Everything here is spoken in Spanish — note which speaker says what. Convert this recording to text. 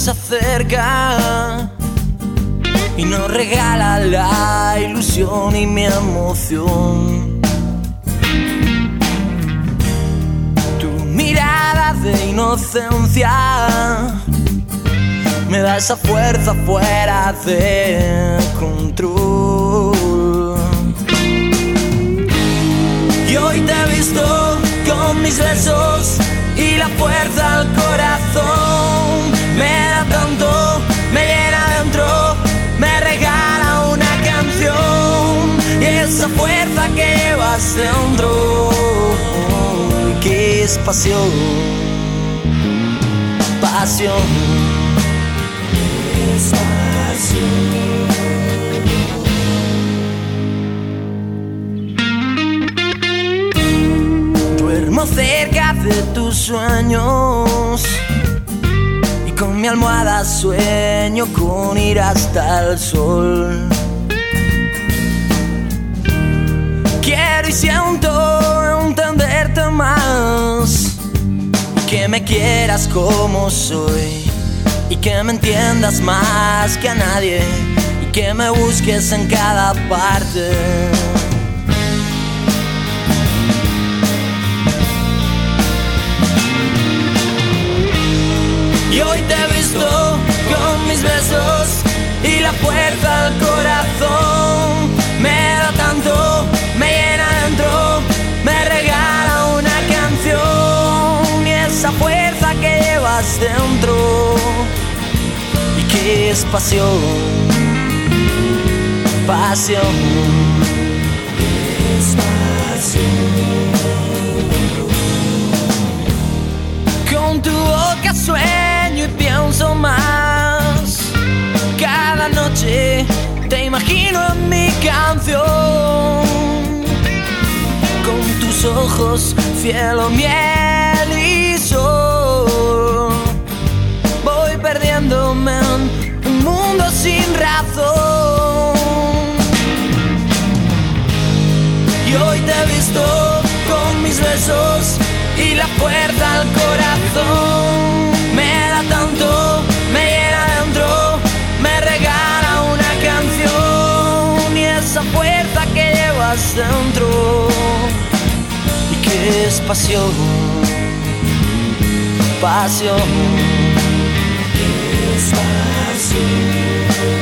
Speaker 1: se acerca y nos regala la ilusión y mi emoción. Tu mirada de inocencia me da esa fuerza fuera de control. Y hoy te he visto con mis besos y la fuerza al corazón. Me da tanto, me llena dentro, me regala una canción. Y esa fuerza que llevas dentro, que es pasión, pasión, es pasión. Duermo cerca de tus sueños y con mi almohada sueño con ir hasta el sol. Quiero y siento entenderte más, que me quieras como soy y que me entiendas más que a nadie y que me busques en cada parte. Y hoy te he visto con mis besos y la fuerza al corazón. Me da tanto, me llena dentro, me regala una canción. Y esa fuerza que llevas dentro, y que es pasión, pasión, es pasión. Con tu boca sueño y pienso más. Cada noche te imagino en mi canción. Con tus ojos, cielo, miel y sol. Voy perdiéndome en un mundo sin razón. Y hoy te he visto con mis besos y la fuerza al corazón. Me da tanto, me llena dentro, me regala una canción. Y esa fuerza que llevas dentro, y que es pasión, pasión, es pasión.